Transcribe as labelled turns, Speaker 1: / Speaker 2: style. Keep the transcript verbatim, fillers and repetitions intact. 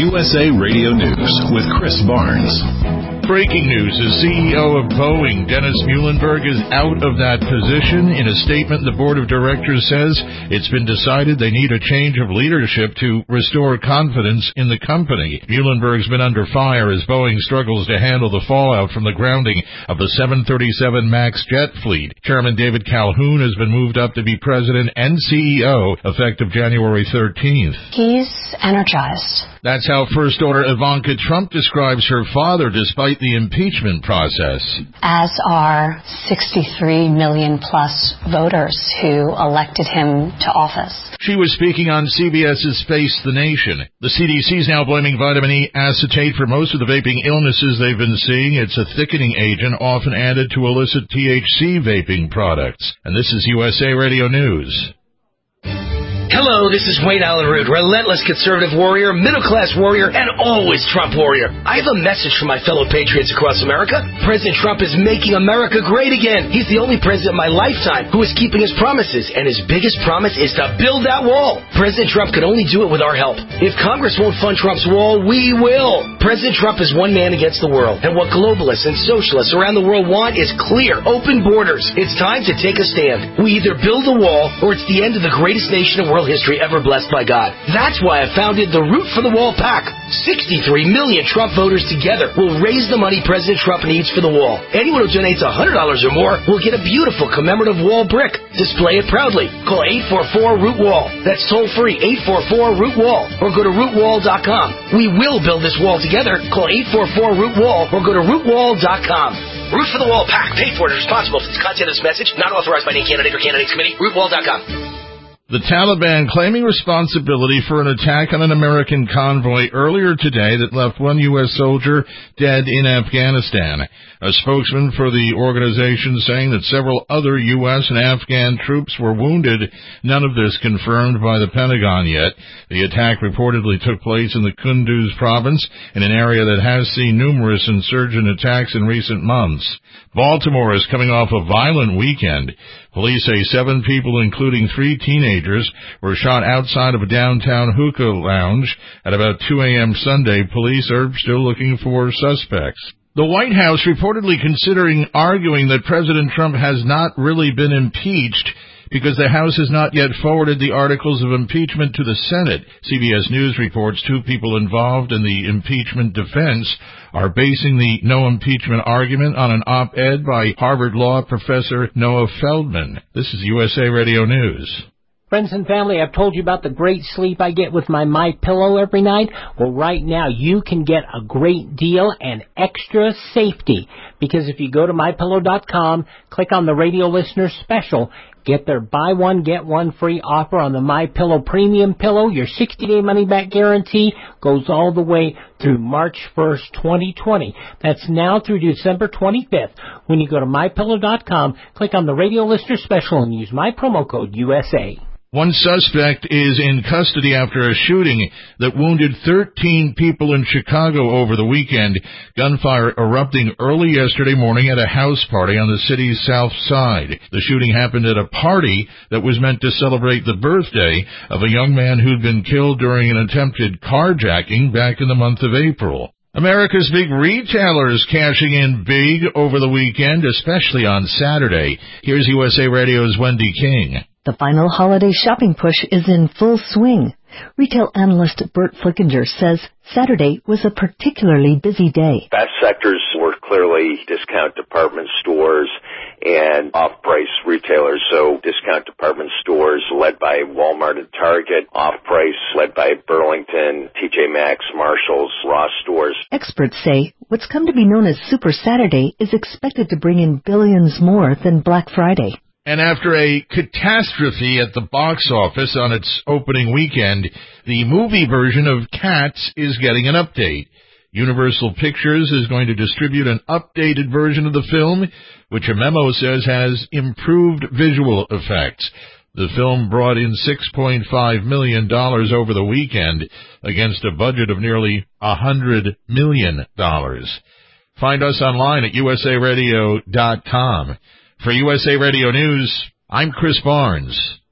Speaker 1: U S A Radio News with Chris Barnes. Breaking news, the C E O of Boeing, Dennis Muilenburg, is out of that position. In a statement, the board of directors says it's been decided they need a change of leadership to restore confidence in the company. Muilenburg's been under fire as Boeing struggles to handle the fallout from the grounding of the seven thirty-seven MAX jet fleet. Chairman David Calhoun has been moved up to be president and C E O effective January thirteenth.
Speaker 2: He's energized.
Speaker 1: That's how First Order Ivanka Trump describes her father despite the impeachment process.
Speaker 2: As are sixty-three million plus voters who elected him to office.
Speaker 1: She was speaking on CBS's Face the Nation. The C D C is now blaming vitamin E acetate for most of the vaping illnesses they've been seeing. It's a thickening agent often added to illicit T H C vaping products. And this is U S A Radio News.
Speaker 3: Hello, this is Wayne Allen Root, relentless conservative warrior, middle-class warrior, and always Trump warrior. I have a message for my fellow patriots across America. President Trump is making America great again. He's the only president in my lifetime who is keeping his promises, and his biggest promise is to build that wall. President Trump can only do it with our help. If Congress won't fund Trump's wall, we will. President Trump is one man against the world, and what globalists and socialists around the world want is clear, open borders. It's time to take a stand. We either build a wall, or it's the end of the greatest nation in world history ever blessed by God. That's why I founded the Root for the Wall PAC. sixty-three million Trump voters together will raise the money President Trump needs for the wall. Anyone who donates one hundred dollars or more will get a beautiful commemorative wall brick. Display it proudly. Call eight four four root wall. That's toll free, eight four four root wall, or go to root wall dot com. We will build this wall together. Call eight four four root wall or go to root wall dot com. Root for the Wall PAC. Paid for and responsible for the content of this message. Not authorized by any candidate or candidates committee. root wall dot com.
Speaker 1: The Taliban claiming responsibility for an attack on an American convoy earlier today that left one U S soldier dead in Afghanistan. A spokesman for the organization saying that several other U S and Afghan troops were wounded. None of this confirmed by the Pentagon yet. The attack reportedly took place in the Kunduz province, in an area that has seen numerous insurgent attacks in recent months. Baltimore is coming off a violent weekend. Police say seven people, including three teenagers, were shot outside of a downtown hookah lounge at about two a.m. Sunday. Police are still looking for suspects. The White House reportedly considering arguing that President Trump has not really been impeached because the House has not yet forwarded the articles of impeachment to the Senate. C B S News reports two people involved in the impeachment defense are basing the no impeachment argument on an op-ed by Harvard Law professor Noah Feldman. This is U S A Radio News.
Speaker 4: Friends and family, I've told you about the great sleep I get with my MyPillow every night. Well, right now you can get a great deal and extra safety, because if you go to my pillow dot com, click on the radio listener special, get their buy one, get one free offer on the MyPillow Premium Pillow. Your sixty-day money-back guarantee goes all the way through March first, twenty twenty. That's now through December twenty-fifth. When you go to my pillow dot com, click on the radio listener special and use my promo code U S A.
Speaker 1: One suspect is in custody after a shooting that wounded thirteen people in Chicago over the weekend. Gunfire erupting early yesterday morning at a house party on the city's south side. The shooting happened at a party that was meant to celebrate the birthday of a young man who'd been killed during an attempted carjacking back in the month of April. America's big retailers cashing in big over the weekend, especially on Saturday. Here's U S A Radio's Wendy King.
Speaker 5: The final holiday shopping push is in full swing. Retail analyst Bert Flickinger says Saturday was a particularly busy day.
Speaker 6: Best sectors were clearly discount department stores and off-price retailers. So discount department stores led by Walmart and Target, off-price led by Burlington, T J Maxx, Marshalls, Ross stores.
Speaker 5: Experts say what's come to be known as Super Saturday is expected to bring in billions more than Black Friday.
Speaker 1: And after a catastrophe at the box office on its opening weekend, the movie version of Cats is getting an update. Universal Pictures is going to distribute an updated version of the film, which a memo says has improved visual effects. The film brought in six point five million dollars over the weekend against a budget of nearly one hundred million dollars. Find us online at U S A radio dot com. For U S A Radio News, I'm Chris Barnes.